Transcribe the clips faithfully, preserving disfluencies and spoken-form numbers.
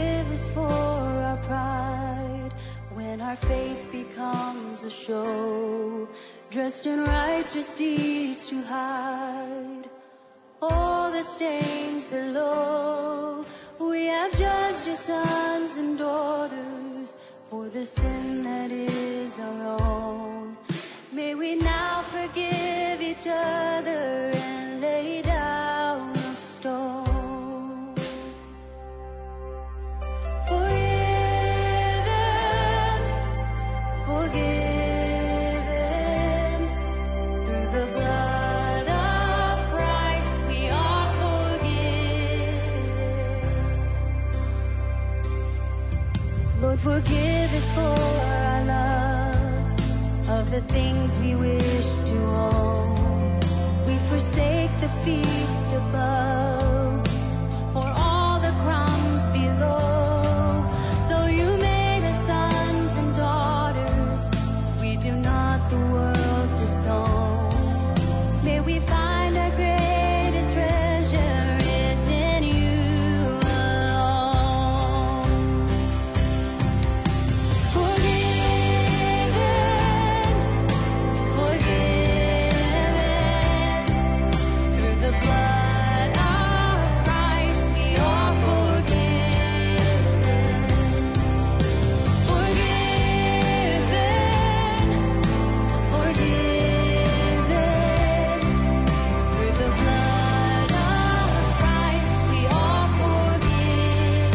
forgive us for our pride, when our faith becomes a show, dressed in righteous deeds to hide all the stains below. We have judged your sons and daughters for the sin that is our own. May we now forgive each other and lay down a stone. Forgiven, forgiven, through the blood of Christ we are forgiven. Lord, forgive us for our love of the things we wish to own. We forsake the feast above for all the crumbs below. Though you made us sons and daughters, we do not the world disown. May we find our greatest treasure is in you alone. Forgiven, forgiven, through the blood of Christ we are forgiven. Forgiven, forgiven, through the blood of Christ we are forgiven.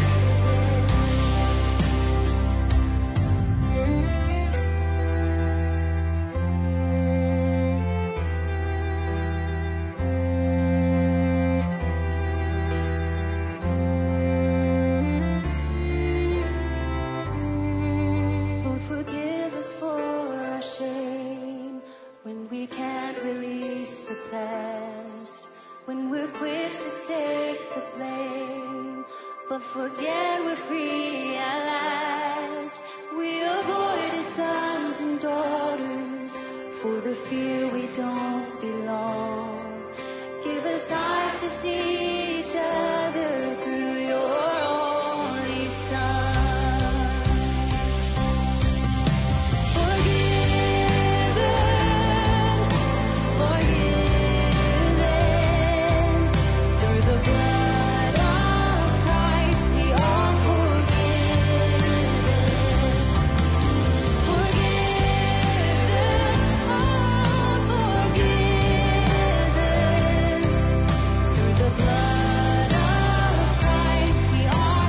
Lord, forgive us for our shame, when we can't release the past, when we're quick to take the blame, but forget we're free at last. We avoid as sons and daughters for the fear we don't belong. Give us eyes to see each other through your only Son. Forgiven, forgiven, through the blood of Christ we are forgiven. Forgiven, oh, forgiven, through the blood of Christ we are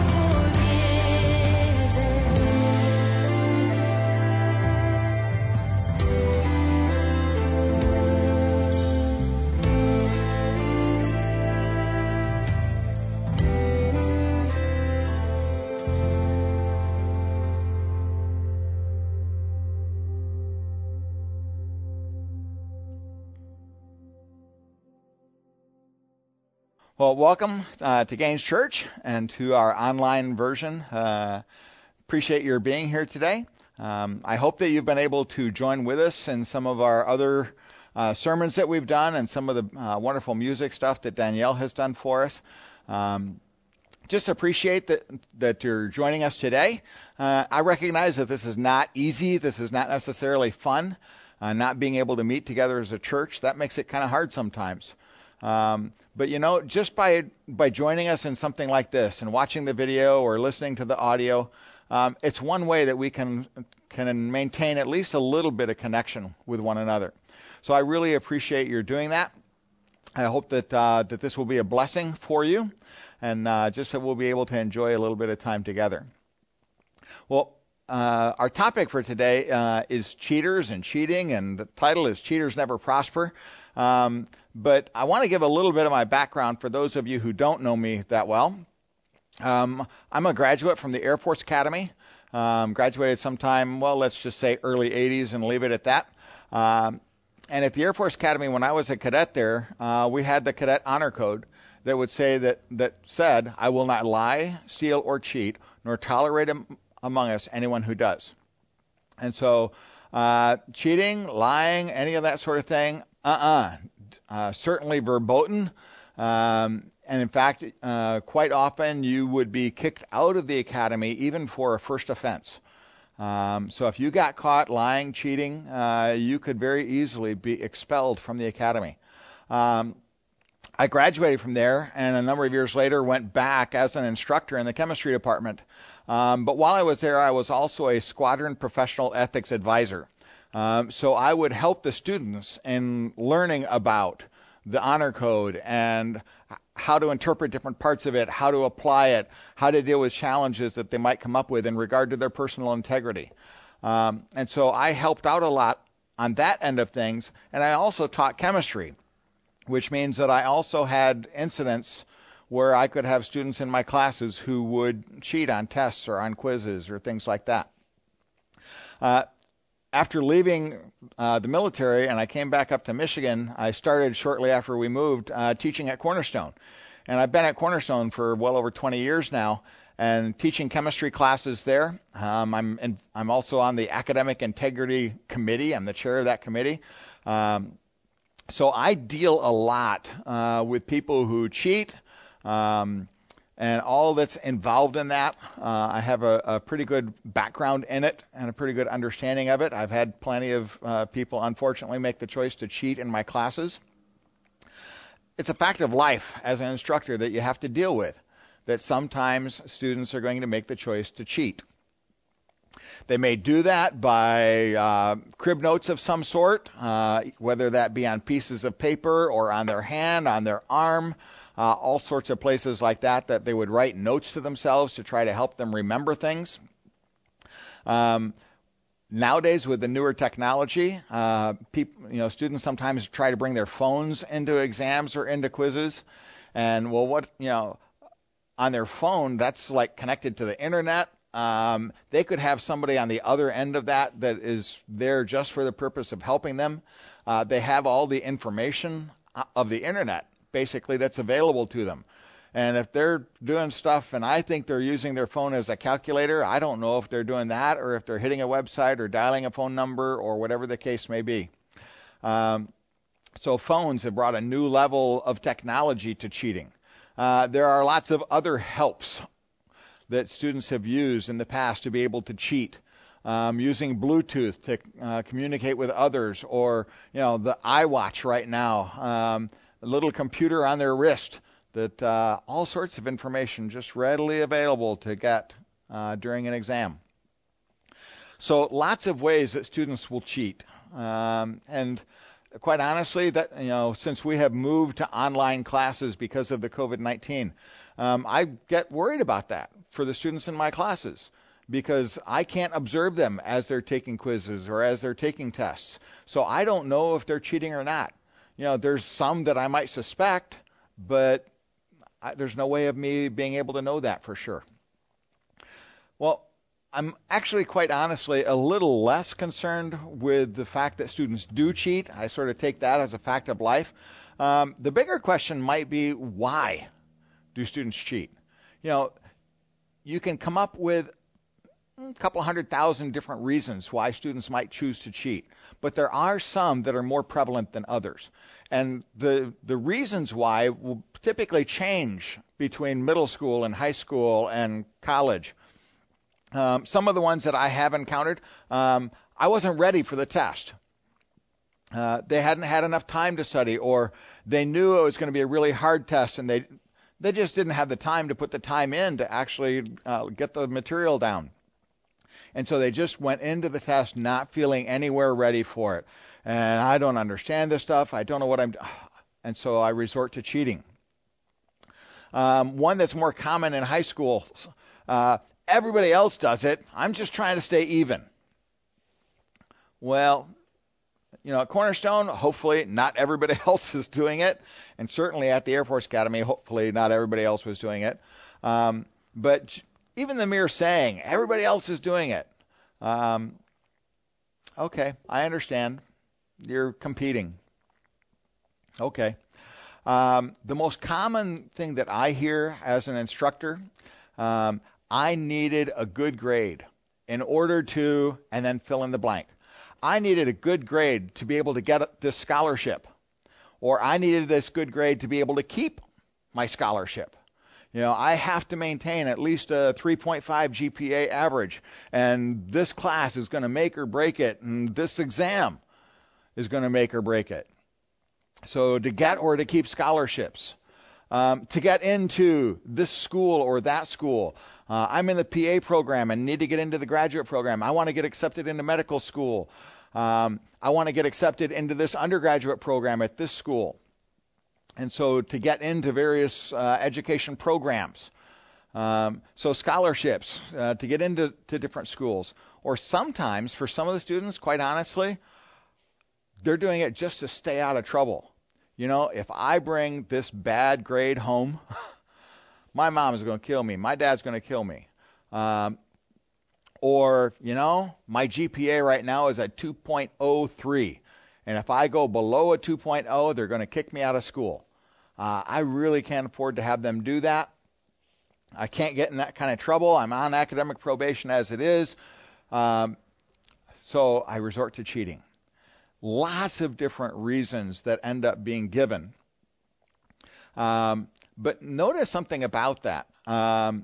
Well, welcome uh, to Gaines Church and to our online version. Uh, appreciate your being here today. Um, I hope that you've been able to join with us in some of our other uh, sermons that we've done and some of the uh, wonderful music stuff that Danielle has done for us. Um, just appreciate that that you're joining us today. Uh, I recognize that this is not easy. This is not necessarily fun. Uh, not being able to meet together as a church, that makes it kind of hard sometimes. Um, but you know, just by by joining us in something like this and watching the video or listening to the audio, um, it's one way that we can can maintain at least a little bit of connection with one another. So I really appreciate your doing that. I hope that uh, that this will be a blessing for you, and uh, just that we'll be able to enjoy a little bit of time together. Well, uh, our topic for today uh, is cheaters and cheating, and the title is Cheaters Never Prosper. Um, but I want to give a little bit of my background for those of you who don't know me that well. Um, I'm a graduate from the Air Force Academy. Um, graduated sometime, well, let's just say early eighties and leave it at that. Um, and at the Air Force Academy, when I was a cadet there, uh, we had the cadet honor code that would say that, that said, I will not lie, steal, or cheat, nor tolerate am- among us anyone who does. And so uh, cheating, lying, any of that sort of thing, uh-uh. Uh, certainly verboten. Um, and in fact, uh, quite often you would be kicked out of the academy even for a first offense. Um, so if you got caught lying, cheating, uh, you could very easily be expelled from the academy. Um, I graduated from there, and a number of years later went back as an instructor in the chemistry department. Um, but while I was there, I was also a squadron professional ethics advisor. Um, so I would help the students in learning about the honor code and how to interpret different parts of it, how to apply it, how to deal with challenges that they might come up with in regard to their personal integrity. Um, and so I helped out a lot on that end of things, and I also taught chemistry, which means that I also had incidents where I could have students in my classes who would cheat on tests or on quizzes or things like that. Uh, After leaving uh, the military and I came back up to Michigan, I started shortly after we moved uh, teaching at Cornerstone. And I've been at Cornerstone for well over twenty years now and teaching chemistry classes there. Um, I'm, in, I'm also on the Academic Integrity Committee. I'm the chair of that committee. Um, so I deal a lot uh, with people who cheat, um, and all that's involved in that. Uh, I have a, a pretty good background in it and a pretty good understanding of it. I've had plenty of uh, people, unfortunately, make the choice to cheat in my classes. It's a fact of life as an instructor that you have to deal with, that sometimes students are going to make the choice to cheat. They may do that by uh, crib notes of some sort, uh, whether that be on pieces of paper or on their hand, on their arm, Uh, all sorts of places like that, that they would write notes to themselves to try to help them remember things. Um, nowadays, with the newer technology, uh, people, you know, students sometimes try to bring their phones into exams or into quizzes. And, well, what, you know, on their phone, that's like connected to the internet. Um, they could have somebody on the other end of that that is there just for the purpose of helping them. Uh, they have all the information of the internet, basically, that's available to them. And if they're doing stuff and I think they're using their phone as a calculator, I don't know if they're doing that or if they're hitting a website or dialing a phone number or whatever the case may be. Um, so phones have brought a new level of technology to cheating. Uh, there are lots of other helps that students have used in the past to be able to cheat. Um, using Bluetooth to uh, communicate with others, or, you know, the iWatch right now, um, a little computer on their wrist that uh, all sorts of information just readily available to get uh, during an exam. So lots of ways that students will cheat. Um, and quite honestly, that, you know, since we have moved to online classes because of the covid nineteen, um, I get worried about that for the students in my classes, because I can't observe them as they're taking quizzes or as they're taking tests. So I don't know if they're cheating or not. You know, there's some that I might suspect, but I, there's no way of me being able to know that for sure. Well, I'm actually quite honestly a little less concerned with the fact that students do cheat. I sort of take that as a fact of life. Um, the bigger question might be, why do students cheat? You know, you can come up with a couple hundred thousand different reasons why students might choose to cheat, but there are some that are more prevalent than others. And the the reasons why will typically change between middle school and high school and college. Um, some of the ones that I have encountered, um, I wasn't ready for the test. Uh, they hadn't had enough time to study, or they knew it was going to be a really hard test, and they they just didn't have the time to put the time in to actually uh, get the material down. And so they just went into the test not feeling anywhere ready for it. And I don't understand this stuff. I don't know what I'm doing. And so I resort to cheating. Um, one that's more common in high school, uh, everybody else does it. I'm just trying to stay even. Well, you know, at Cornerstone, hopefully not everybody else is doing it. And certainly at the Air Force Academy, hopefully not everybody else was doing it. Um, but even the mere saying, everybody else is doing it. Um, okay, I understand. You're competing. Okay. Um, the most common thing that I hear as an instructor, um, I needed a good grade in order to, and then fill in the blank. I needed a good grade to be able to get this scholarship, or I needed this good grade to be able to keep my scholarship. You know, I have to maintain at least a three point five G P A average, and this class is going to make or break it, and this exam is going to make or break it. So to get or to keep scholarships, um, to get into this school or that school. Uh, I'm in the P A program and need to get into the graduate program. I want to get accepted into medical school. Um, I want to get accepted into this undergraduate program at this school. And so to get into various uh, education programs. Um, so scholarships uh, to get into to different schools. Or sometimes, for some of the students, quite honestly, they're doing it just to stay out of trouble. You know, if I bring this bad grade home, my mom is going to kill me. My dad's going to kill me. Um, or, you know, my G P A right now is at two point oh three. And if I go below a two point oh, they're going to kick me out of school. Uh, I really can't afford to have them do that. I can't get in that kind of trouble. I'm on academic probation as it is. Um, so I resort to cheating. Lots of different reasons that end up being given. Um, but notice something about that. Um,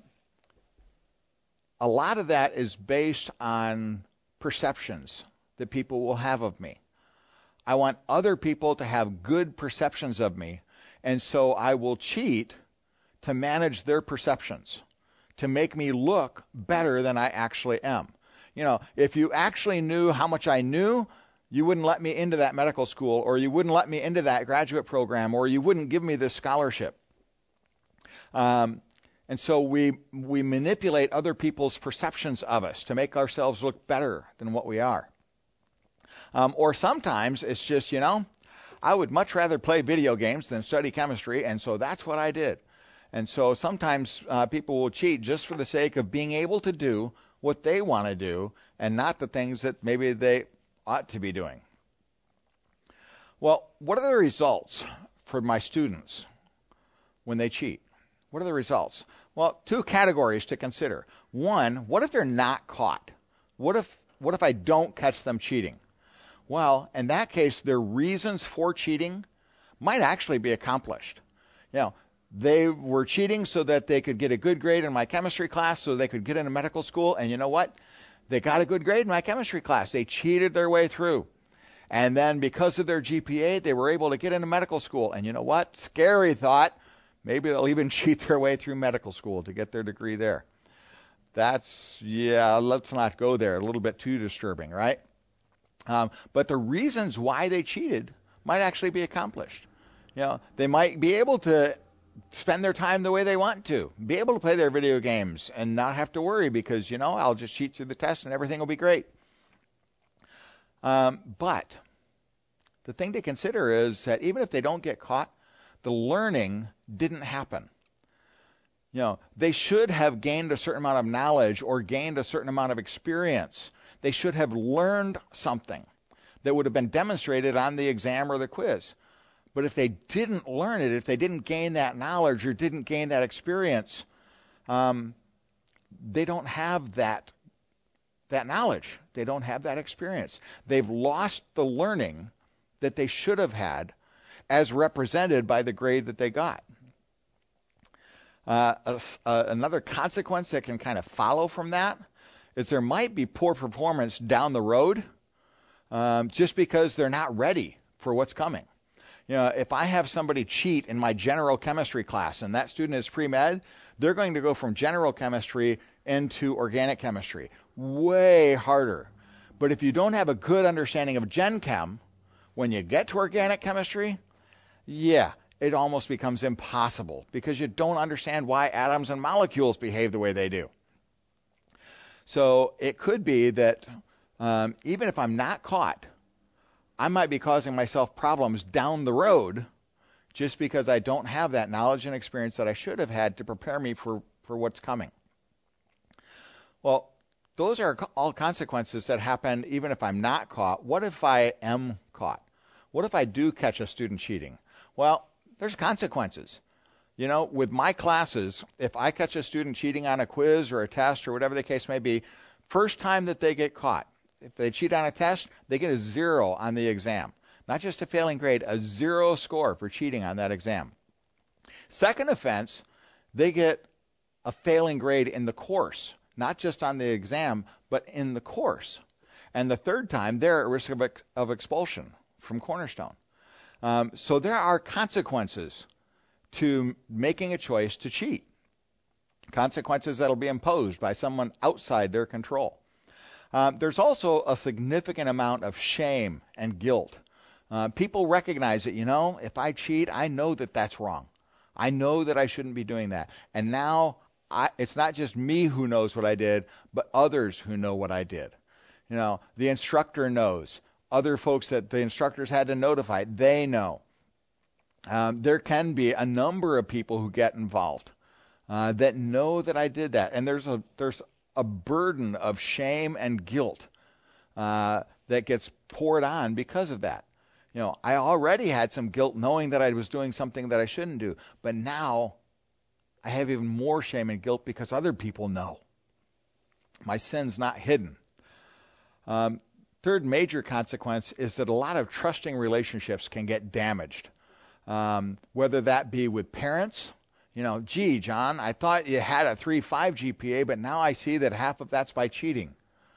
a lot of that is based on perceptions that people will have of me. I want other people to have good perceptions of me, and so I will cheat to manage their perceptions, to make me look better than I actually am. You know, if you actually knew how much I knew, you wouldn't let me into that medical school, or you wouldn't let me into that graduate program, or you wouldn't give me this scholarship. Um, and so we we manipulate other people's perceptions of us to make ourselves look better than what we are. Um, or sometimes it's just, you know, I would much rather play video games than study chemistry, and so that's what I did. And so sometimes uh, people will cheat just for the sake of being able to do what they want to do and not the things that maybe they ought to be doing. Well, what are the results for my students when they cheat? What are the results? Well, two categories to consider. One, what if they're not caught? What if what if I don't catch them cheating? Well, in that case, their reasons for cheating might actually be accomplished. You know, they were cheating so that they could get a good grade in my chemistry class, so they could get into medical school. And you know what? They got a good grade in my chemistry class. They cheated their way through. And then because of their G P A, they were able to get into medical school. And you know what? Scary thought. Maybe they'll even cheat their way through medical school to get their degree there. That's, yeah, let's not go there. A little bit too disturbing, right? Um, but the reasons why they cheated might actually be accomplished. You know, they might be able to spend their time the way they want to, be able to play their video games and not have to worry because, you know, I'll just cheat through the test and everything will be great. Um, but the thing to consider is that even if they don't get caught, the learning didn't happen. You know, they should have gained a certain amount of knowledge or gained a certain amount of experience. They should have learned something that would have been demonstrated on the exam or the quiz. But if they didn't learn it, if they didn't gain that knowledge or didn't gain that experience, um, they don't have that, that knowledge. They don't have that experience. They've lost the learning that they should have had as represented by the grade that they got. Uh, a, a, another consequence that can kind of follow from that is there might be poor performance down the road um, just because they're not ready for what's coming. You know, if I have somebody cheat in my general chemistry class and that student is pre-med, they're going to go from general chemistry into organic chemistry. Way harder. But if you don't have a good understanding of Gen Chem, when you get to organic chemistry, yeah, it almost becomes impossible because you don't understand why atoms and molecules behave the way they do. So it could be that um, even if I'm not caught, I might be causing myself problems down the road just because I don't have that knowledge and experience that I should have had to prepare me for, for what's coming. Well, those are all consequences that happen even if I'm not caught. What if I am caught? What if I do catch a student cheating? Well, there's consequences. You know, with my classes, if I catch a student cheating on a quiz or a test or whatever the case may be, first time that they get caught, if they cheat on a test, they get a zero on the exam. Not just a failing grade, a zero score for cheating on that exam. Second offense, they get a failing grade in the course, not just on the exam, but in the course. And the third time, they're at risk of, ex- of expulsion from Cornerstone. Um, so there are consequences to making a choice to cheat. Consequences that will be imposed by someone outside their control. Um, there's also a significant amount of shame and guilt. Uh, people recognize that, you know, if I cheat, I know that that's wrong. I know that I shouldn't be doing that. And now I, it's not just me who knows what I did, but others who know what I did. You know, the instructor knows. Other folks that the instructors had to notify, they know. Um, there can be a number of people who get involved uh, that know that I did that. And there's a there's a burden of shame and guilt uh, that gets poured on because of that. You know, I already had some guilt knowing that I was doing something that I shouldn't do. But now I have even more shame and guilt because other people know. My sin's not hidden. Um, third major consequence is that a lot of trusting relationships can get damaged. Um, whether that be with parents, you know, gee, John, I thought you had a three point five G P A, but now I see that half of that's by cheating.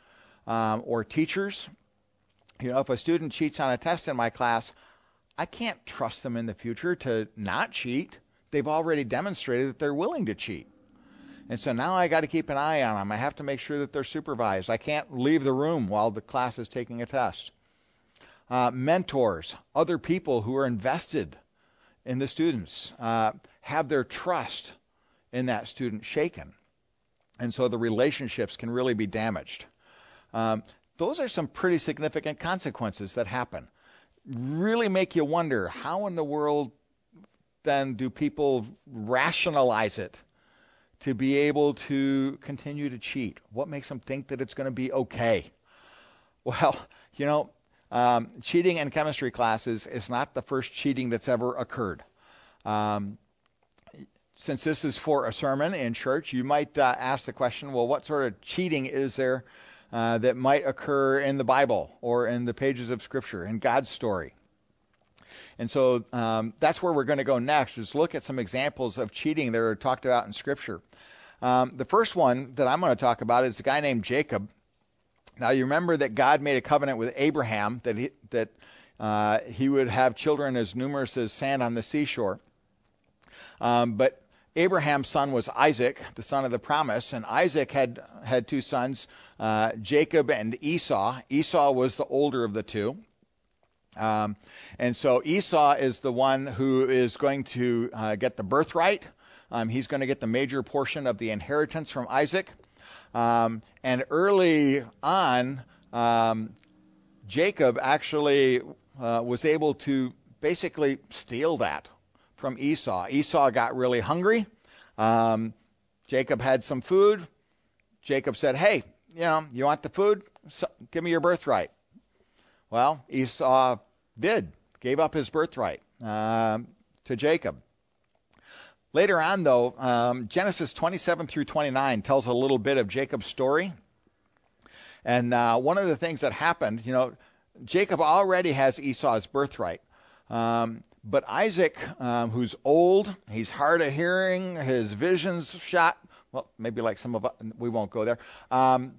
Um, or teachers, you know, if a student cheats on a test in my class, I can't trust them in the future to not cheat. They've already demonstrated that they're willing to cheat. And so now I got to keep an eye on them. I have to make sure that they're supervised. I can't leave the room while the class is taking a test. Uh, mentors, other people who are invested in the students, uh, have their trust in that student shaken. And so the relationships can really be damaged. Um, those are some pretty significant consequences that happen. Really make you wonder, how in the world then do people rationalize it to be able to continue to cheat? What makes them think that it's going to be okay? Well, you know, um, cheating in chemistry classes is not the first cheating that's ever occurred. Um, since this is for a sermon in church, you might uh, ask the question, well, what sort of cheating is there uh, that might occur in the Bible or in the pages of Scripture, in God's story? And so um, that's where we're going to go next, is look at some examples of cheating that are talked about in Scripture. Um, the first one that I'm going to talk about is a guy named Jacob. Now, you remember that God made a covenant with Abraham that he, that uh, he would have children as numerous as sand on the seashore. Um, but Abraham's son was Isaac, the son of the promise, and Isaac had had two sons, uh, Jacob and Esau. Esau was the older of the two. Um, and so Esau is the one who is going to uh, get the birthright. Um, he's going to get the major portion of the inheritance from Isaac. Um, and early on, um, Jacob actually uh, was able to basically steal that from Esau. Esau got really hungry. Um, Jacob had some food. Jacob said, hey, you know, you want the food? So, give me your birthright. Well, Esau did, gave up his birthright uh, to Jacob. Later on, though, um, Genesis twenty-seven through twenty-nine tells a little bit of Jacob's story. And uh, one of the things that happened, you know, Jacob already has Esau's birthright. Um, but Isaac, um, who's old, he's hard of hearing, his vision's shot. Well, maybe like some of us, we won't go there. Um,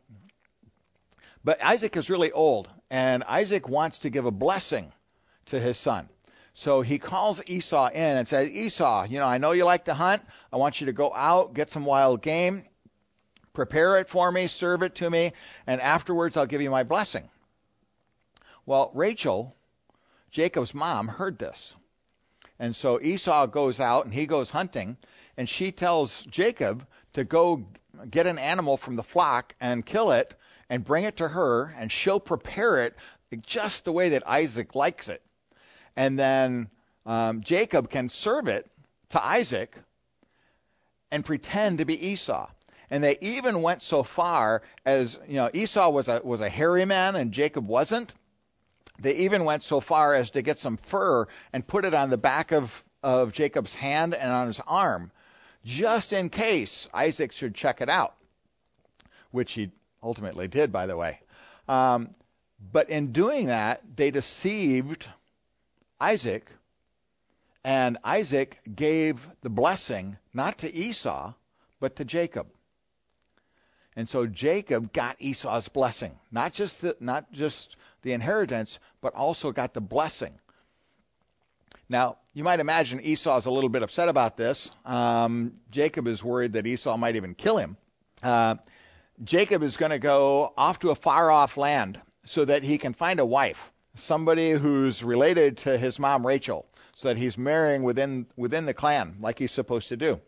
but Isaac is really old, and Isaac wants to give a blessing to his son. So he calls Esau in and says, Esau, you know, I know you like to hunt. I want you to go out, get some wild game, prepare it for me, serve it to me, and afterwards I'll give you my blessing. Well, Rachel, Jacob's mom, heard this. And so Esau goes out and he goes hunting, and she tells Jacob to go get an animal from the flock and kill it and bring it to her, and she'll prepare it just the way that Isaac likes it. And then um, Jacob can serve it to Isaac and pretend to be Esau. And they even went so far as, you know, Esau was a was a hairy man and Jacob wasn't. They even went so far as to get some fur and put it on the back of, of Jacob's hand and on his arm, just in case Isaac should check it out, which he ultimately did, by the way. Um, but in doing that, they deceived Isaac, And Isaac gave the blessing not to Esau, but to Jacob. And so Jacob got Esau's blessing, not just the, not just the inheritance, but also got the blessing. Now, you might imagine Esau's a little bit upset about this. Um, Jacob is worried that Esau might even kill him. Uh, Jacob is going to go off to a far-off land so that he can find a wife, somebody who's related to his mom Rachel, so that he's marrying within within the clan like he's supposed to do.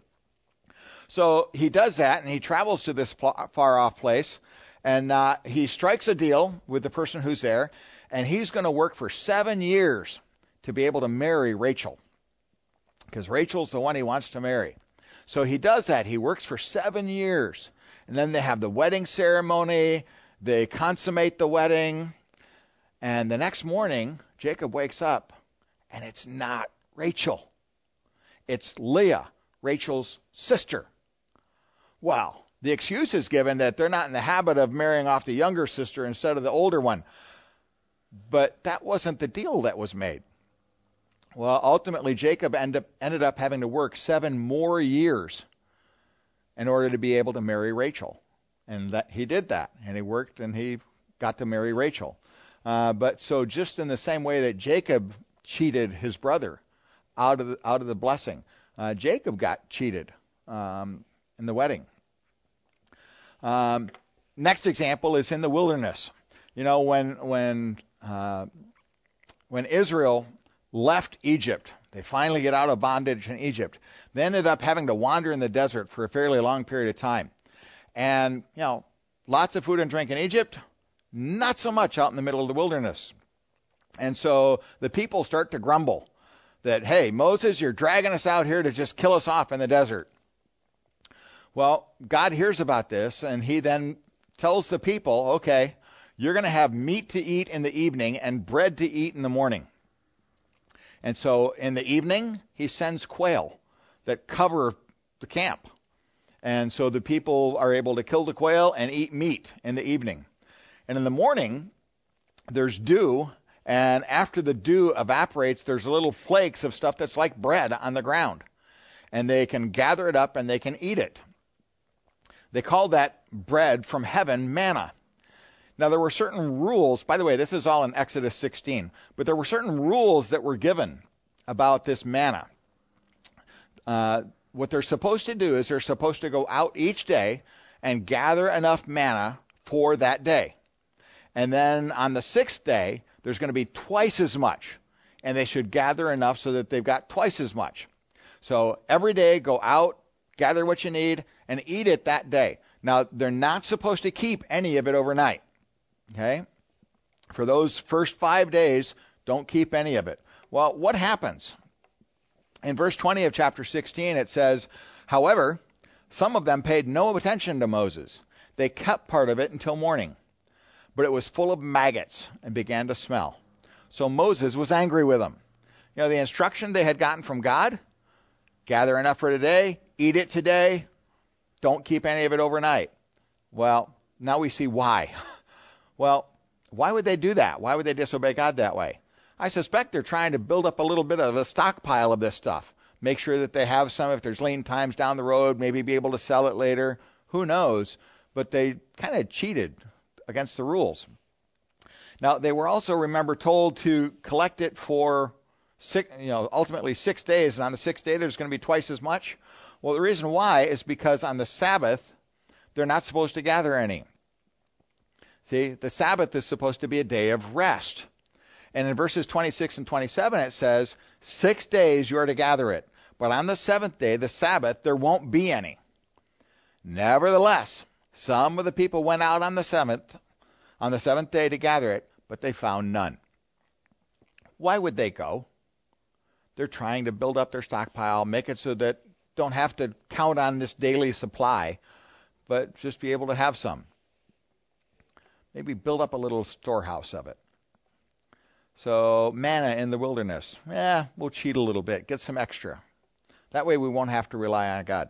So he does that, and he travels to this far-off place, and uh, he strikes a deal with the person who's there, and he's going to work for seven years to be able to marry Rachel, because Rachel's the one he wants to marry. So he does that. He works for seven years, and then they have the wedding ceremony. They consummate the wedding, and the next morning, Jacob wakes up, and it's not Rachel. It's Leah, Rachel's sister. Well, the excuse is given that they're not in the habit of marrying off the younger sister instead of the older one. But that wasn't the deal that was made. Well, ultimately, Jacob end up, ended up having to work seven more years in order to be able to marry Rachel. And that he did that. And he worked and he got to marry Rachel. Uh, but so just in the same way that Jacob cheated his brother out of the, out of the blessing, uh, Jacob got cheated um, in the wedding. Um, next example is in the wilderness. You know, when when uh, when Israel left Egypt, they finally get out of bondage in Egypt. They ended up having to wander in the desert for a fairly long period of time. And, you know, lots of food and drink in Egypt, not so much out in the middle of the wilderness. And so the people start to grumble that, hey, Moses, you're dragging us out here to just kill us off in the desert. Well, God hears about this, and he then tells the people, okay, you're going to have meat to eat in the evening and bread to eat in the morning. And so in the evening, he sends quail that cover the camp. And so the people are able to kill the quail and eat meat in the evening. And in the morning, there's dew, and after the dew evaporates, there's little flakes of stuff that's like bread on the ground. And they can gather it up and they can eat it. They call that bread from heaven manna. Now, there were certain rules. By the way, this is all in Exodus sixteen. But there were certain rules that were given about this manna. Uh, what they're supposed to do is they're supposed to go out each day and gather enough manna for that day. And then on the sixth day, there's going to be twice as much. And they should gather enough so that they've got twice as much. So every day, go out, gather what you need, and eat it that day. Now, they're not supposed to keep any of it overnight. Okay? For those first five days, don't keep any of it. Well, what happens? In verse twenty of chapter sixteen, it says, however, some of them paid no attention to Moses. They kept part of it until morning. But it was full of maggots and began to smell. So Moses was angry with them. You know, the instruction they had gotten from God, gather enough for today, eat it today, don't keep any of it overnight. Well, now we see why. Well, why would they do that? Why would they disobey God that way? I suspect they're trying to build up a little bit of a stockpile of this stuff. Make sure that they have some if there's lean times down the road, maybe be able to sell it later. Who knows? But they kind of cheated against the rules. Now, they were also, remember, told to collect it for six, you know, ultimately six days, and on the sixth day there's going to be twice as much. Well, the reason why is because on the Sabbath, they're not supposed to gather any. See, the Sabbath is supposed to be a day of rest. And in verses twenty-six and twenty-seven, it says, six days you are to gather it, but on the seventh day, the Sabbath, there won't be any. Nevertheless, some of the people went out on the seventh, on the seventh day to gather it, but they found none. Why would they go? They're trying to build up their stockpile, make it so that don't have to count on this daily supply, but just be able to have some. Maybe build up a little storehouse of it. So manna in the wilderness. Eh, we'll cheat a little bit, get some extra. That way we won't have to rely on God.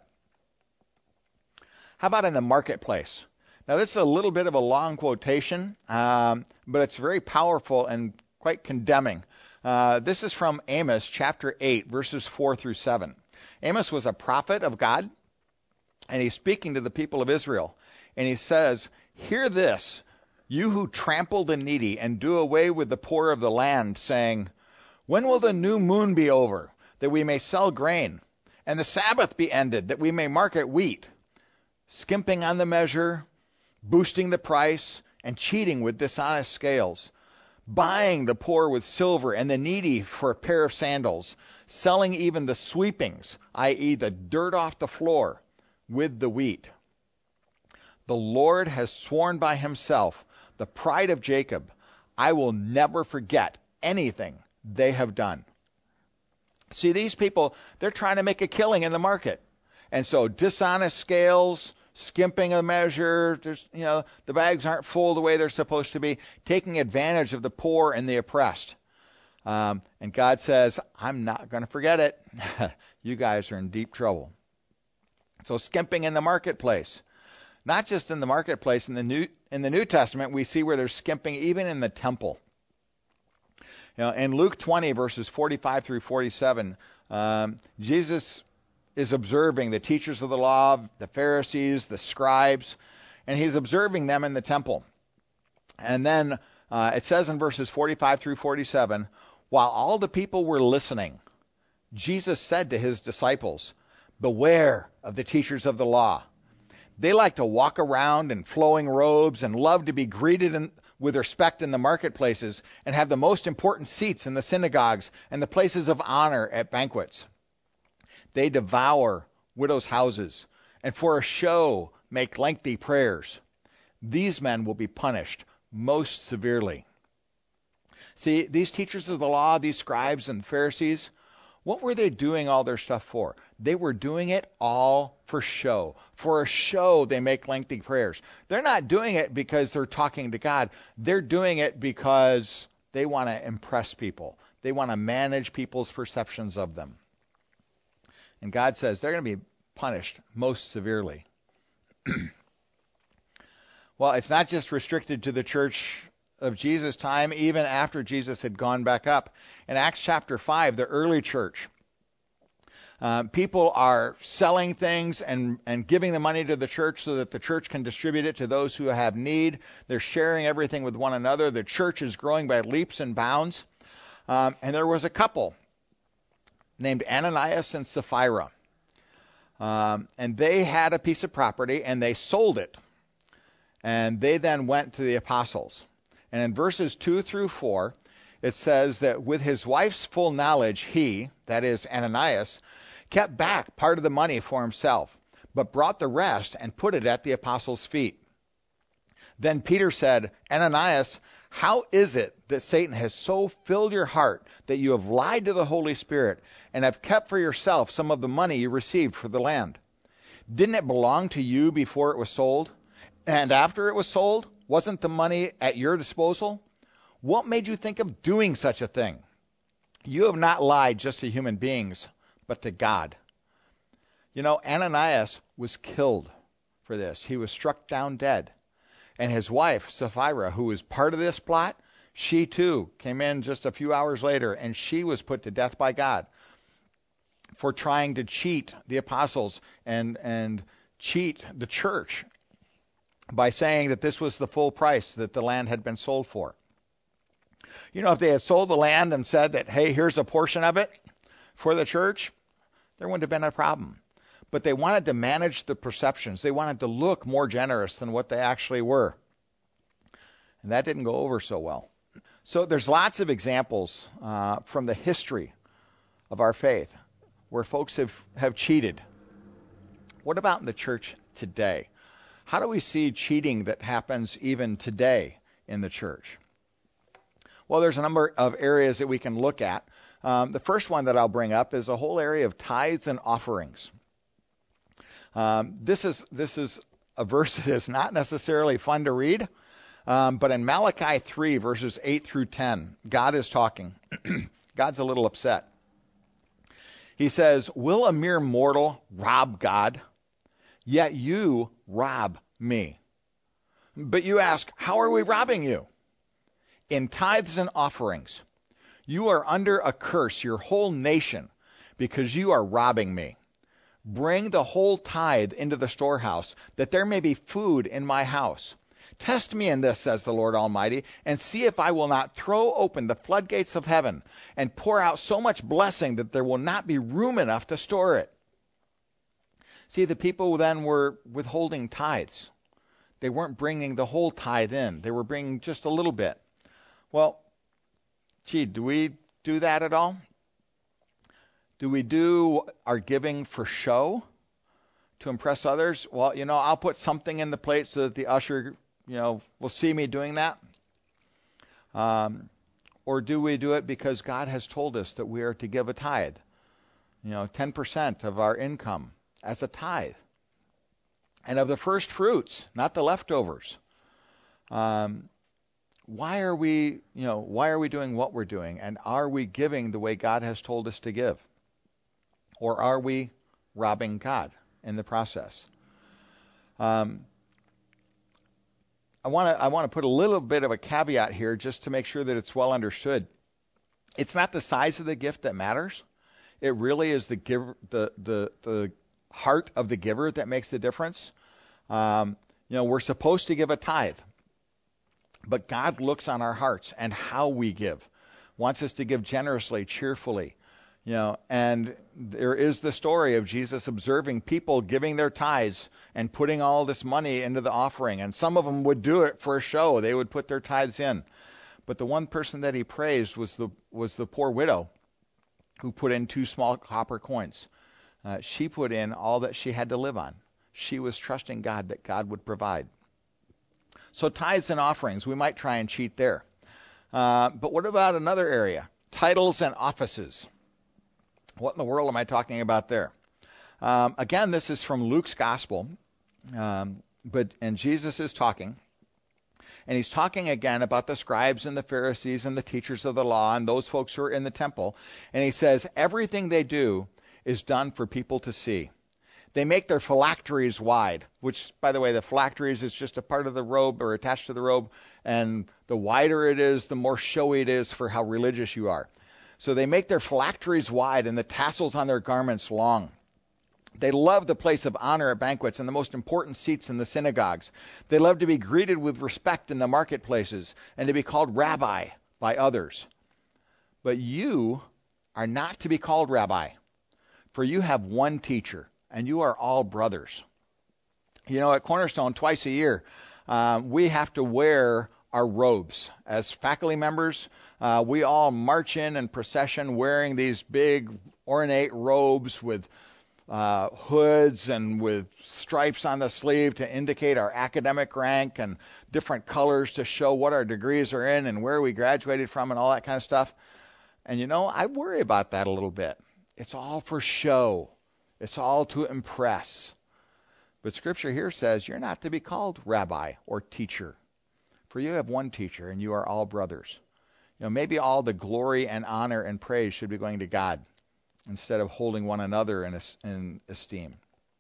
How about in the marketplace? Now, this is a little bit of a long quotation, um, but it's very powerful and quite condemning. Uh, this is from Amos chapter eight, verses four through seven. Amos was a prophet of God, and he's speaking to the people of Israel. And he says, "Hear this, you who trample the needy and do away with the poor of the land, saying, when will the new moon be over, that we may sell grain, and the Sabbath be ended, that we may market wheat, skimping on the measure, boosting the price, and cheating with dishonest scales, buying the poor with silver and the needy for a pair of sandals, selling even the sweepings, that is the dirt off the floor, with the wheat. The Lord has sworn by himself, the pride of Jacob, I will never forget anything they have done." See, these people, they're trying to make a killing in the market. And so dishonest scales, skimping a measure, there's, you know, the bags aren't full the way they're supposed to be, taking advantage of the poor and the oppressed. Um, and God says, I'm not going to forget it. You guys are in deep trouble. So skimping in the marketplace. Not just in the marketplace, in the New in the New Testament, we see where there's skimping even in the temple. You know, in Luke twenty, verses forty-five through forty-seven, um, Jesus is observing the teachers of the law, the Pharisees, the scribes, and he's observing them in the temple. And then uh, it says in verses forty-five through forty-seven, while all the people were listening, Jesus said to his disciples, "Beware of the teachers of the law. They like to walk around in flowing robes and love to be greeted in, with respect in the marketplaces and have the most important seats in the synagogues and the places of honor at banquets. They devour widows' houses and for a show make lengthy prayers. These men will be punished most severely." See, these teachers of the law, these scribes and Pharisees, what were they doing all their stuff for? They were doing it all for show. For a show, they make lengthy prayers. They're not doing it because they're talking to God. They're doing it because they want to impress people. They want to manage people's perceptions of them. And God says they're going to be punished most severely. Well, it's not just restricted to the church of Jesus' time, even after Jesus had gone back up. In Acts chapter five, the early church, uh, people are selling things and, and giving the money to the church so that the church can distribute it to those who have need. They're sharing everything with one another. The church is growing by leaps and bounds. Um, and there was a couple named Ananias and Sapphira. Um, and they had a piece of property and they sold it. And they then went to the apostles. And in verses two through four, it says that with his wife's full knowledge, he, that is Ananias, kept back part of the money for himself, but brought the rest and put it at the apostles' feet. Then Peter said, "Ananias, how is it that Satan has so filled your heart that you have lied to the Holy Spirit and have kept for yourself some of the money you received for the land? Didn't it belong to you before it was sold? And after it was sold, wasn't the money at your disposal? What made you think of doing such a thing? You have not lied just to human beings, but to God." You know, Ananias was killed for this. He was struck down dead. And his wife, Sapphira, who was part of this plot, she too came in just a few hours later, and she was put to death by God for trying to cheat the apostles and, and cheat the church by saying that this was the full price that the land had been sold for. You know, if they had sold the land and said that, hey, here's a portion of it for the church, there wouldn't have been a problem. But they wanted to manage the perceptions. They wanted to look more generous than what they actually were. And that didn't go over so well. So there's lots of examples uh, from the history of our faith where folks have, have cheated. What about in the church today? How do we see cheating that happens even today in the church? Well, there's a number of areas that we can look at. Um, the first one that I'll bring up is a whole area of tithes and offerings. Um, this is this is a verse that is not necessarily fun to read, um, but in Malachi three, verses eight through ten, God is talking. God's a little upset. He says, "Will a mere mortal rob God? Yet you rob me. But you ask, how are we robbing you? In tithes and offerings. You are under a curse, your whole nation, because you are robbing me. Bring the whole tithe into the storehouse, that there may be food in my house. Test me in this, says the Lord Almighty, and see if I will not throw open the floodgates of heaven and pour out so much blessing that there will not be room enough to store it. See, the people then were withholding tithes. They weren't bringing the whole tithe in. They were bringing just a little bit. Well, gee, do we do that at all? Do we do our giving for show to impress others? Well, you know, I'll put something in the plate so that the usher, you know, will see me doing that. Um, or do we do it because God has told us that we are to give a tithe, you know, ten percent of our income as a tithe, and of the first fruits, not the leftovers. Um, why are we, you know, why are we doing what we're doing, and are we giving the way God has told us to give, or are we robbing God in the process? Um, I want to I want to put a little bit of a caveat here just to make sure that it's well understood. It's not the size of the gift that matters. It really is the give the the the heart of the giver that makes the difference. Um, you know, we're supposed to give a tithe, but God looks on our hearts and how we give, wants us to give generously, cheerfully. You know, and there is the story of Jesus observing people giving their tithes and putting all this money into the offering. And some of them would do it for a show. They would put their tithes in. But the one person that he praised was the was the poor widow who put in two small copper coins. Uh, she put in all that she had to live on. She was trusting God that God would provide. So tithes and offerings, we might try and cheat there. Uh, but what about another area? Titles and offices. What in the world am I talking about there? Um, again, this is from Luke's gospel, um, but and Jesus is talking, and he's talking again about the scribes and the Pharisees and the teachers of the law and those folks who are in the temple. And he says everything they do is done for people to see. They make their phylacteries wide, which, by the way, the phylacteries is just a part of the robe or attached to the robe, and the wider it is, the more showy it is for how religious you are. So they make their phylacteries wide and the tassels on their garments long. They love the place of honor at banquets and the most important seats in the synagogues. They love to be greeted with respect in the marketplaces and to be called rabbi by others. But you are not to be called rabbi, for you have one teacher, and you are all brothers. You know, at Cornerstone, twice a year, um, we have to wear our robes. As faculty members, uh, we all march in in procession wearing these big ornate robes with uh, hoods and with stripes on the sleeve to indicate our academic rank and different colors to show what our degrees are in and where we graduated from and all that kind of stuff. And you know, I worry about that a little bit. It's all for show. It's all to impress. But Scripture here says you're not to be called rabbi or teacher, for you have one teacher and you are all brothers. You know, maybe all the glory and honor and praise should be going to God instead of holding one another in, in esteem.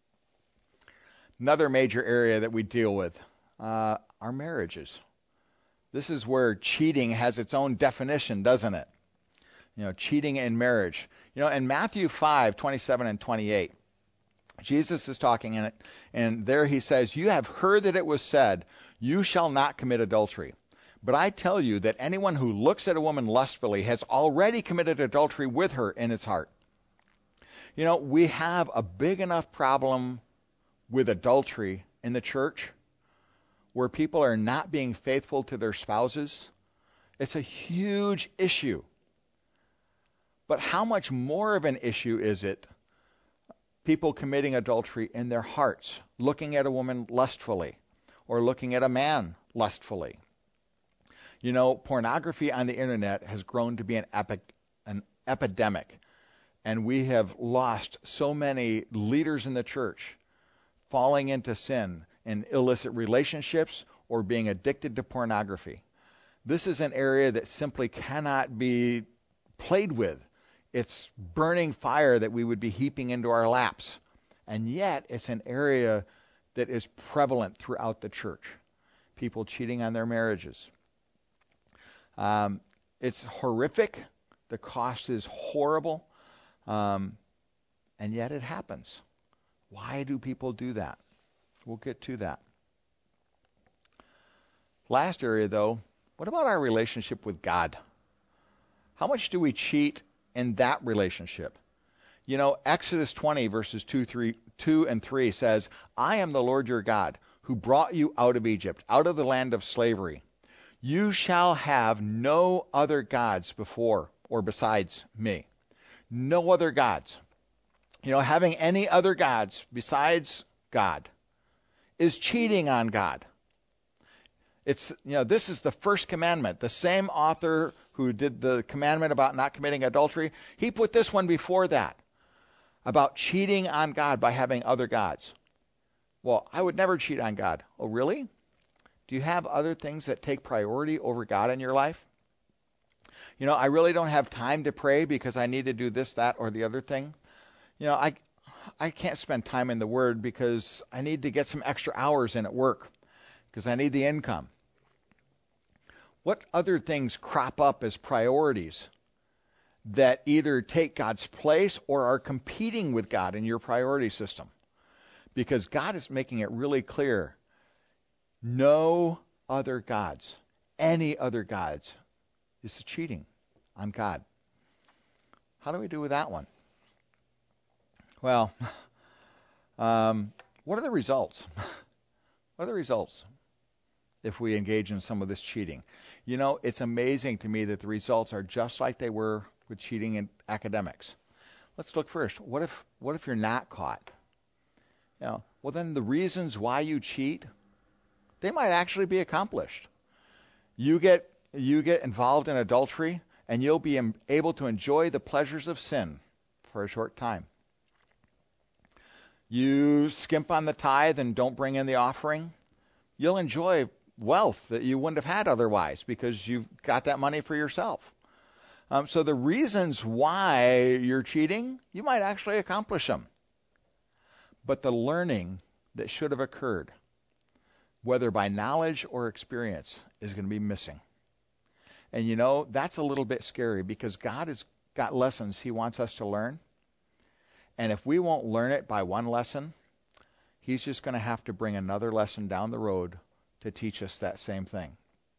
Another major area that we deal with, uh, our marriages. This is where cheating has its own definition, doesn't it? You know, cheating in marriage. You know, in Matthew five, twenty-seven and twenty-eight, Jesus is talking in it, and there he says, "You have heard that it was said, 'You shall not commit adultery.' But I tell you that anyone who looks at a woman lustfully has already committed adultery with her in his heart." You know, we have a big enough problem with adultery in the church where people are not being faithful to their spouses. It's a huge issue. But how much more of an issue is it people committing adultery in their hearts, looking at a woman lustfully or looking at a man lustfully? You know, pornography on the internet has grown to be an, epi- an epidemic, and we have lost so many leaders in the church falling into sin in illicit relationships or being addicted to pornography. This is an area that simply cannot be played with. It's burning fire that we would be heaping into our laps. And yet, it's an area that is prevalent throughout the church. People cheating on their marriages. Um, it's horrific The cost is horrible, um, and yet it happens. Why do people do that? We'll get to that. Last area, though, what about our relationship with God? How much do we cheat in that relationship? You know, Exodus twenty, verses two, three, two and three says, I am the Lord your God, who brought you out of Egypt, out of the land of slavery. You shall have no other gods before or besides me. No other gods. You know, having any other gods besides God is cheating on God. It's, you know, this is the first commandment. The same author who did the commandment about not committing adultery, he put this one before that, about cheating on God by having other gods. Well, I would never cheat on God. Oh, really? Do you have other things that take priority over God in your life? You know, I really don't have time to pray because I need to do this, that, or the other thing. You know, I I can't spend time in the Word because I need to get some extra hours in at work because I need the income. What other things crop up as priorities that either take God's place or are competing with God in your priority system? Because God is making it really clear. No other gods, any other gods, is cheating on God. How do we do with that one? Well, um, what are the results? What are the results if we engage in some of this cheating? You know, it's amazing to me that the results are just like they were with cheating in academics. Let's look first. What if what if you're not caught? You know, well, then the reasons why you cheat, they might actually be accomplished. You get you get involved in adultery, and you'll be able to enjoy the pleasures of sin for a short time. You skimp on the tithe and don't bring in the offering, you'll enjoy wealth that you wouldn't have had otherwise because you've got that money for yourself. Um, so the reasons why you're cheating, you might actually accomplish them. But the learning that should have occurred, whether by knowledge or experience, is going to be missing. And you know, that's a little bit scary because God has got lessons he wants us to learn. And if we won't learn it by one lesson, he's just going to have to bring another lesson down the road to teach us that same thing.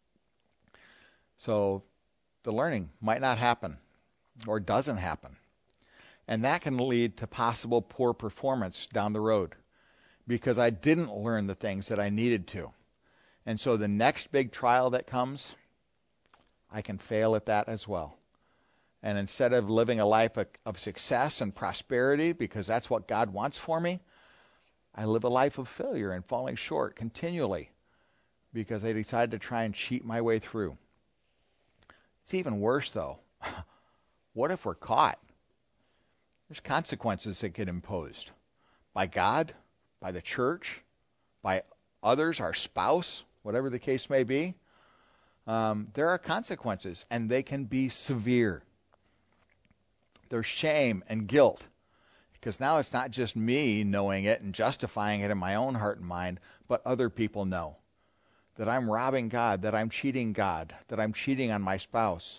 So the learning might not happen or doesn't happen. And that can lead to possible poor performance down the road because I didn't learn the things that I needed to. And so the next big trial that comes, I can fail at that as well. And instead of living a life of, of success and prosperity because that's what God wants for me, I live a life of failure and falling short continually because I decided to try and cheat my way through. It's even worse, though. What if we're caught? There's consequences that get imposed by God, by the church, by others, our spouse, whatever the case may be. Um, there are consequences, and they can be severe. There's shame and guilt, because now it's not just me knowing it and justifying it in my own heart and mind, but other people know that I'm robbing God, that I'm cheating God, that I'm cheating on my spouse.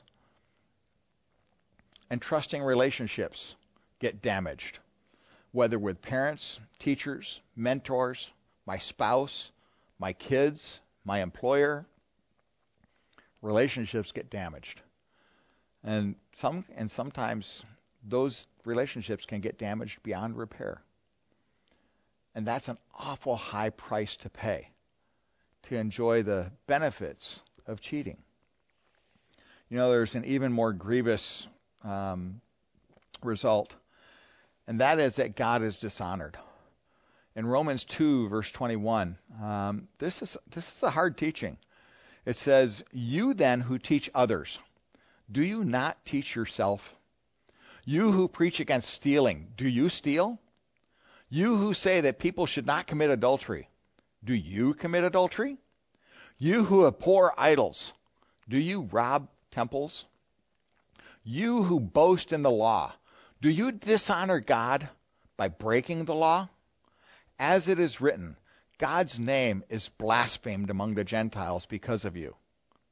And trusting relationships get damaged, whether with parents, teachers, mentors, my spouse, my kids, my employer. Relationships get damaged. And some and sometimes those relationships can get damaged beyond repair. And that's an awful high price to pay to enjoy the benefits of cheating. You know, there's an even more grievous um, result, and that is that God is dishonored. In Romans two, verse twenty-one, um, this is this is a hard teaching. It says, "You then who teach others, do you not teach yourself? You who preach against stealing, do you steal? You who say that people should not commit adultery, do you commit adultery? You who abhor idols, do you rob temples? You who boast in the law, do you dishonor God by breaking the law? As it is written, God's name is blasphemed among the Gentiles because of you.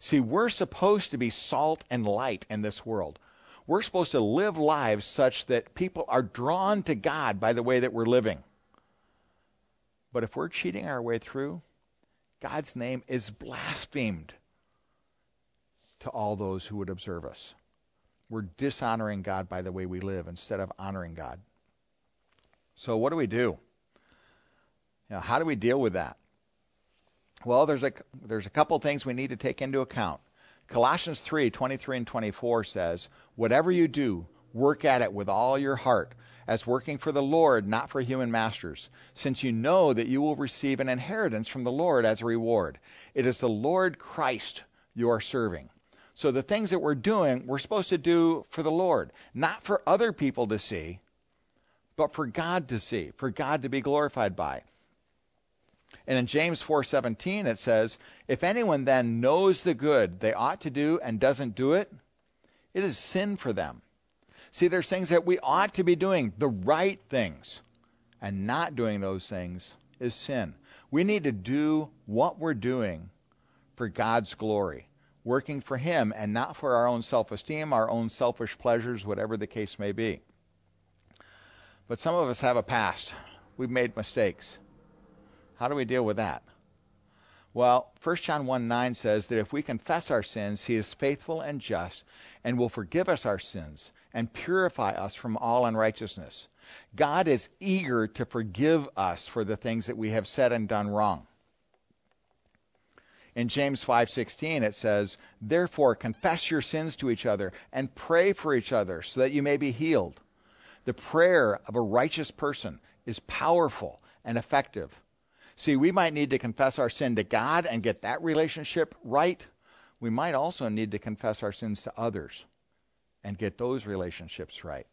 See, we're supposed to be salt and light in this world. We're supposed to live lives such that people are drawn to God by the way that we're living. But if we're cheating our way through, God's name is blasphemed to all those who would observe us. We're dishonoring God by the way we live instead of honoring God. So what do we do? You know, how do we deal with that? Well, there's a there's a couple things we need to take into account. Colossians three twenty-three and twenty-four says, "Whatever you do, work at it with all your heart, as working for the Lord, not for human masters, since you know that you will receive an inheritance from the Lord as a reward. It is the Lord Christ you are serving." So the things that we're doing, we're supposed to do for the Lord, not for other people to see, but for God to see, for God to be glorified by. And in James four seventeen it says, "If anyone then knows the good they ought to do and doesn't do it, it is sin for them." See, there's things that we ought to be doing, the right things, and not doing those things is sin. We need to do what we're doing for God's glory, working for Him and not for our own self-esteem, our own selfish pleasures, whatever the case may be. But some of us have a past. We've made mistakes. How do we deal with that? Well, First John one nine says that if we confess our sins, He is faithful and just and will forgive us our sins and purify us from all unrighteousness. God is eager to forgive us for the things that we have said and done wrong. In James five sixteen it says, "Therefore confess your sins to each other and pray for each other so that you may be healed." The prayer of a righteous person is powerful and effective. See, we might need to confess our sin to God and get that relationship right. We might also need to confess our sins to others and get those relationships right.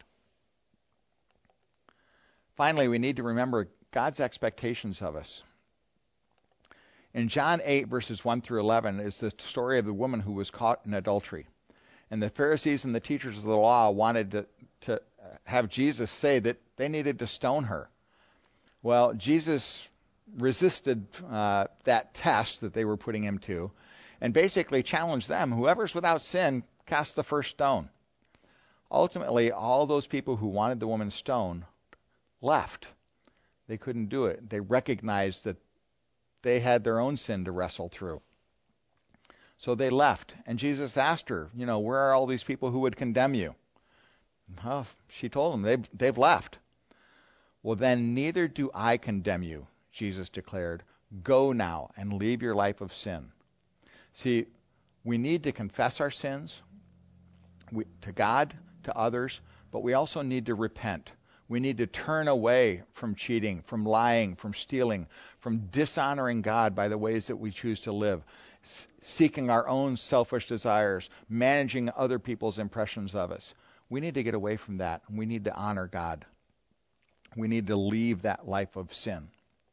Finally, we need to remember God's expectations of us. In John eight, verses one through eleven, is the story of the woman who was caught in adultery. And the Pharisees and the teachers of the law wanted to, to have Jesus say that they needed to stone her. Well, Jesus resisted uh, that test that they were putting him to and basically challenged them, whoever's without sin, cast the first stone. Ultimately, all those people who wanted the woman stoned left. They couldn't do it. They recognized that they had their own sin to wrestle through. So they left. And Jesus asked her, you know, where are all these people who would condemn you? Well, she told them, they've, they've left. Well, then neither do I condemn you, Jesus declared. Go now and leave your life of sin. See, we need to confess our sins we, to God, to others, but we also need to repent. We need to turn away from cheating, from lying, from stealing, from dishonoring God by the ways that we choose to live, s- seeking our own selfish desires, managing other people's impressions of us. We need to get away from that. We need to honor God. We need to leave that life of sin.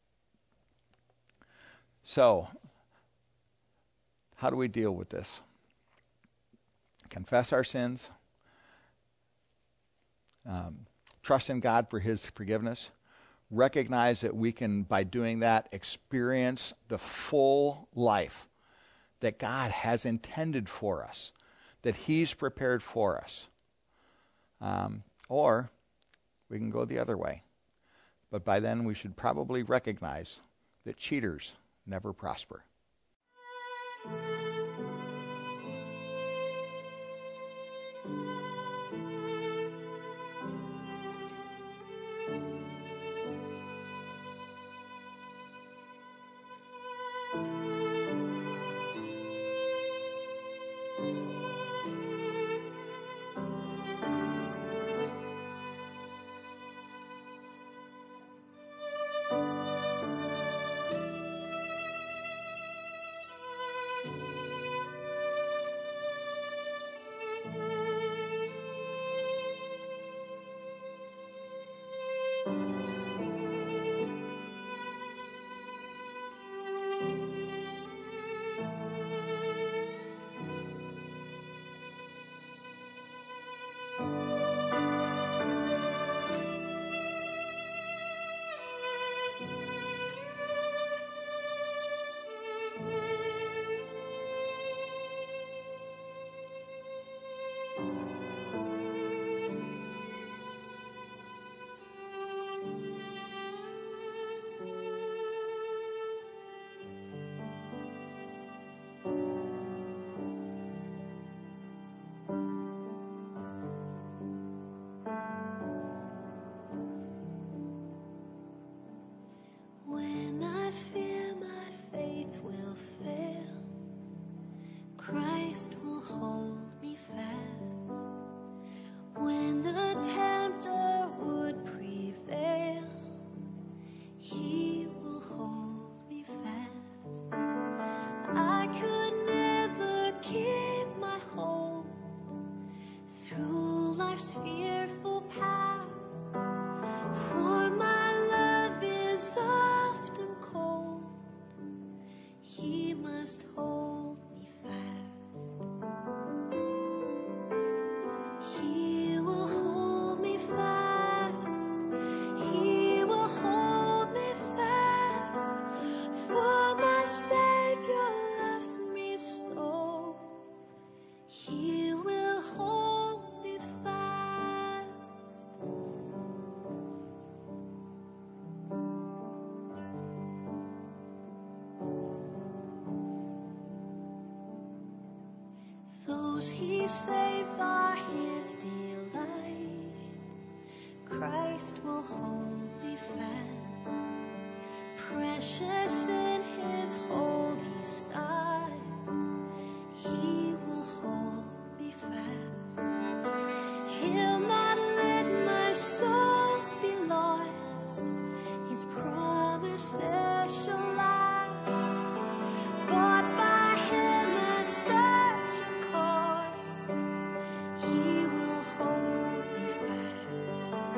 So, how do we deal with this? Confess our sins. Um, trust in God for His forgiveness. Recognize that we can, by doing that, experience the full life that God has intended for us, that He's prepared for us. Um, or we can go the other way. But by then we should probably recognize that cheaters never prosper. Christ will hold me fast. When the tempter would prevail, He will hold me fast. I could never keep my hold through life's fearful path, for my love is often cold. He must hold me fast. He will hold me fast. He will hold me fast. For my Savior loves me so. He will hold me fast. Those He saves are His delight. Christ will hold me fast. Precious in His holy sight, He will hold me fast. He'll not let my soul be lost. His promises shall last. Bought by Him at such a cost, He will hold me fast.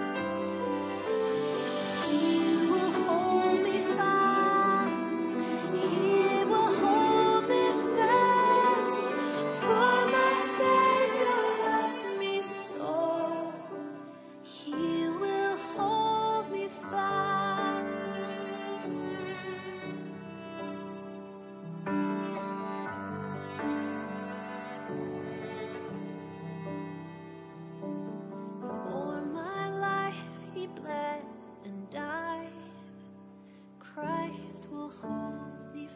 He will hold me fast. He will hold me fast. For my Savior loves me so. He will hold me fast. For my life He bled and died. Christ will hold me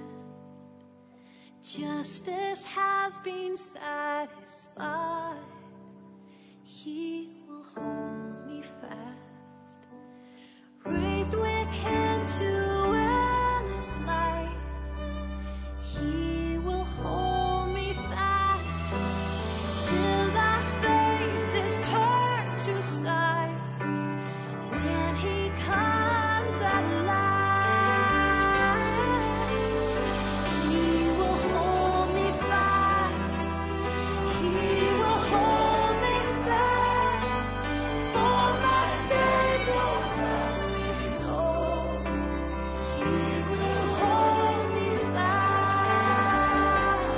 fast. Justice has been satisfied. He will hold me fast. Raised with Him to endless life, He will hold me fast. Till thy faith is turned to sight, when He comes at last, He will hold me fast. He will hold me fast. For my Savior loves me so. He will hold me fast.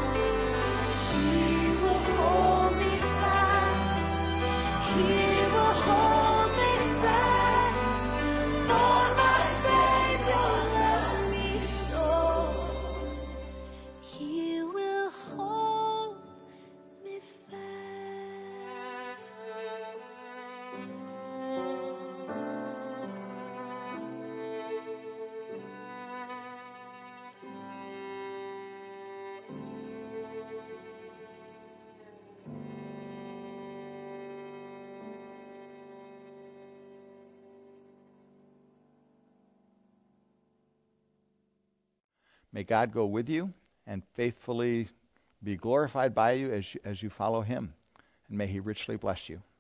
He will hold me fast. He will hold me fast. For my Savior loves me so. He will hold me fast. May God go with you and faithfully be glorified by you as you, as you follow Him. And may He richly bless you.